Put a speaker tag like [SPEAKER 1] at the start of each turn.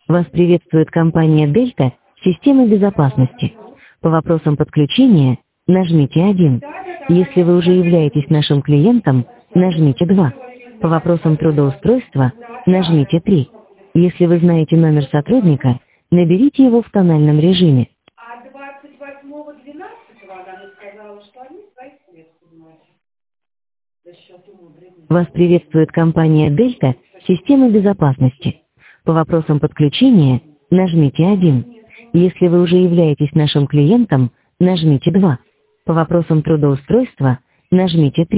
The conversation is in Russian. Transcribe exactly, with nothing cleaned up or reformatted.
[SPEAKER 1] Вас приветствует компания Дельта, системы безопасности. По вопросам подключения нажмите один. Если вы уже являетесь нашим клиентом, нажмите два. По вопросам трудоустройства нажмите три. Если вы знаете номер сотрудника, наберите его в тональном режиме.
[SPEAKER 2] А двадцать восьмого двенадцатого она мне сказала, что они свои средства вносят. Да сейчас думаю, блин.
[SPEAKER 1] Вас приветствует компания Дельта, системы безопасности. По вопросам подключения нажмите один. Если вы уже являетесь нашим клиентом, нажмите два. По вопросам трудоустройства нажмите три.